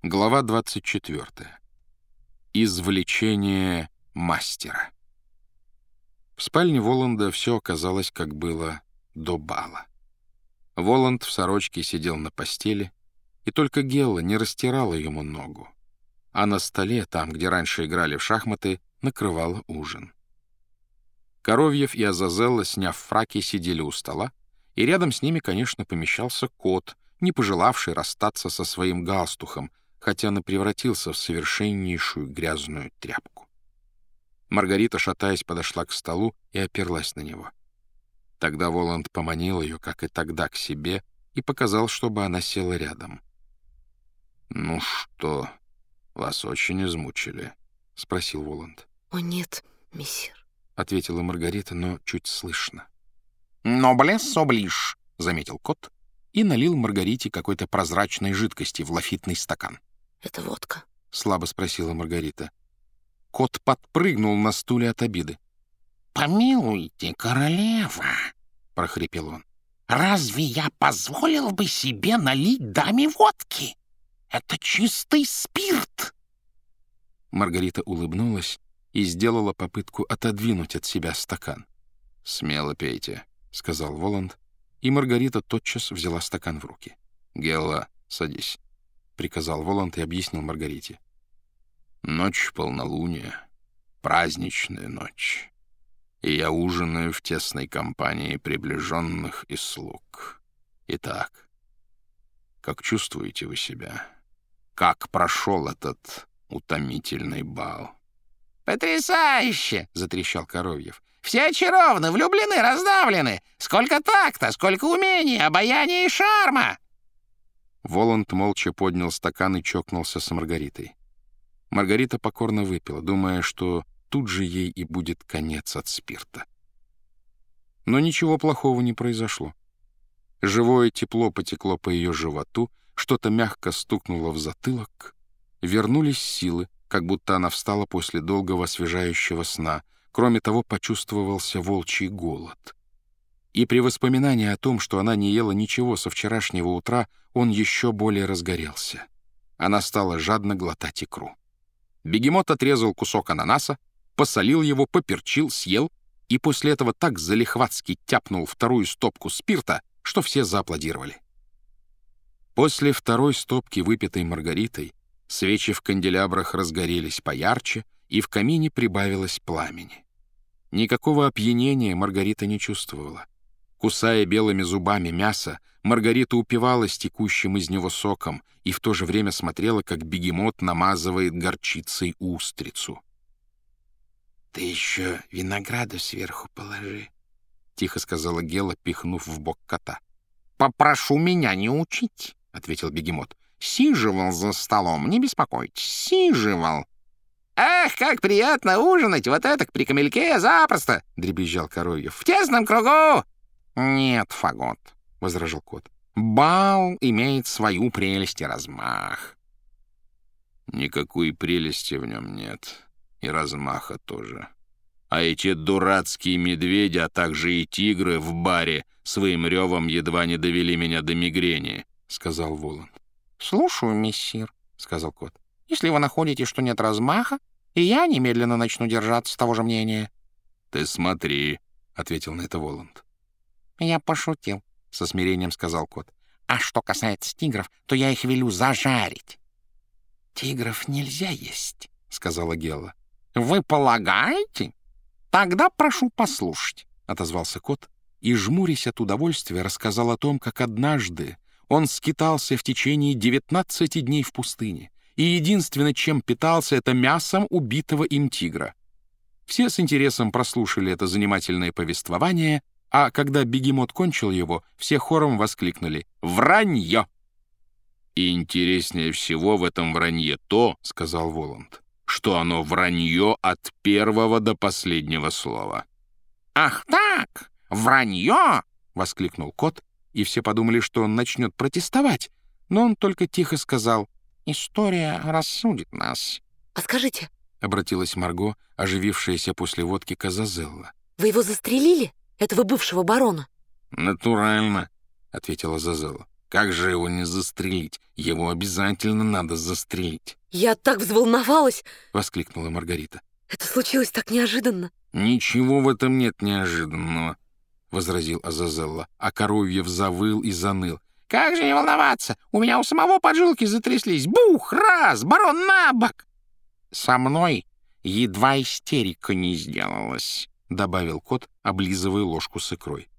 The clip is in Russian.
Глава 24. Извлечение мастера. В спальне Воланда все оказалось, как было до бала. Воланд в сорочке сидел на постели, и только Гелла не растирала ему ногу, а на столе, там, где раньше играли в шахматы, накрывала ужин. Коровьев и Азазелла, сняв фраки, сидели у стола, и рядом с ними, конечно, помещался кот, не пожелавший расстаться со своим галстухом, хотя он и превратился в совершеннейшую грязную тряпку. Маргарита, шатаясь, подошла к столу и оперлась на него. Тогда Воланд поманил ее, как и тогда, к себе и показал, чтобы она села рядом. «Ну что, вас очень измучили?» — спросил Воланд. «О нет, мессир», — ответила Маргарита, но чуть слышно. «Ноблес оближ», — заметил кот и налил Маргарите какой-то прозрачной жидкости в лафитный стакан. «Это водка?» — слабо спросила Маргарита. Кот подпрыгнул на стуле от обиды. «Помилуйте, королева», — прохрипел он, — «разве я позволил бы себе налить даме водки? Это чистый спирт!» Маргарита улыбнулась и сделала попытку отодвинуть от себя стакан. «Смело пейте», — сказал Воланд, и Маргарита тотчас взяла стакан в руки. «Гелла, садись», — приказал Воланд и объяснил Маргарите. «Ночь полнолуния, праздничная ночь, и я ужинаю в тесной компании приближенных и слуг. Итак, как чувствуете вы себя? Как прошел этот утомительный бал?» «Потрясающе!» — затрещал Коровьев. «Все очарованы, влюблены, раздавлены. Сколько такта, сколько умения, обаяния и шарма!» Воланд молча поднял стакан и чокнулся с Маргаритой. Маргарита покорно выпила, думая, что тут же ей и будет конец от спирта. Но ничего плохого не произошло. Живое тепло потекло по ее животу, что-то мягко стукнуло в затылок. Вернулись силы, как будто она встала после долгого освежающего сна. Кроме того, почувствовался волчий голод. И при воспоминании о том, что она не ела ничего со вчерашнего утра, он еще более разгорелся. Она стала жадно глотать икру. Бегемот отрезал кусок ананаса, посолил его, поперчил, съел, и после этого так залихватски тяпнул вторую стопку спирта, что все зааплодировали. После второй стопки, выпитой Маргаритой, свечи в канделябрах разгорелись поярче, и в камине прибавилось пламени. Никакого опьянения Маргарита не чувствовала. Кусая белыми зубами мясо, Маргарита упивалась текущим из него соком и в то же время смотрела, как бегемот намазывает горчицей устрицу. «Ты еще винограду сверху положи», — тихо сказала Гелла, пихнув в бок кота. «Попрошу меня не учить», — ответил бегемот. «Сиживал за столом, не беспокойтесь, сиживал». «Ах, как приятно ужинать вот это при камельке запросто!» — дребезжал Коровьев. «В тесном кругу!» «Нет, Фагот», — возражал кот. «Бал имеет свою прелесть и размах». «Никакой прелести в нем нет, и размаха тоже. А эти дурацкие медведи, а также и тигры в баре своим ревом едва не довели меня до мигрени», — сказал Воланд. «Слушаю, мессир», — сказал кот. «Если вы находите, что нет размаха, и я немедленно начну держаться того же мнения». «Ты смотри», — ответил на это Воланд. «Я пошутил», — со смирением сказал кот. «А что касается тигров, то я их велю зажарить». «Тигров нельзя есть», — сказала Гелла. «Вы полагаете? Тогда прошу послушать», — отозвался кот и, жмурясь от удовольствия, рассказал о том, как однажды он скитался в течение 19 дней в пустыне, и единственное, чем питался, это мясом убитого им тигра. Все с интересом прослушали это занимательное повествование, а когда бегемот кончил его, все хором воскликнули «Вранье!». «И интереснее всего в этом вранье то, — сказал Воланд, — что оно вранье от первого до последнего слова». «Ах так! Вранье!» — воскликнул кот, и все подумали, что он начнет протестовать, но он только тихо сказал «История рассудит нас». «А скажите, — обратилась Марго, оживившаяся после водки к Азазелла. вы его застрелили, этого бывшего барона?» «Натурально», — ответила Азазелла. Как же его не застрелить? Его обязательно надо застрелить!» Я так взволновалась. — воскликнула Маргарита. Это случилось так неожиданно. «Ничего в этом нет неожиданного», — возразил Азазелло, а Коровьев завыл и заныл. «Как же не волноваться? У меня у самого поджилки затряслись. Бух! Раз! Барон на бок!» «Со мной едва истерика не сделалась», — добавил кот, облизывая ложку с икрой.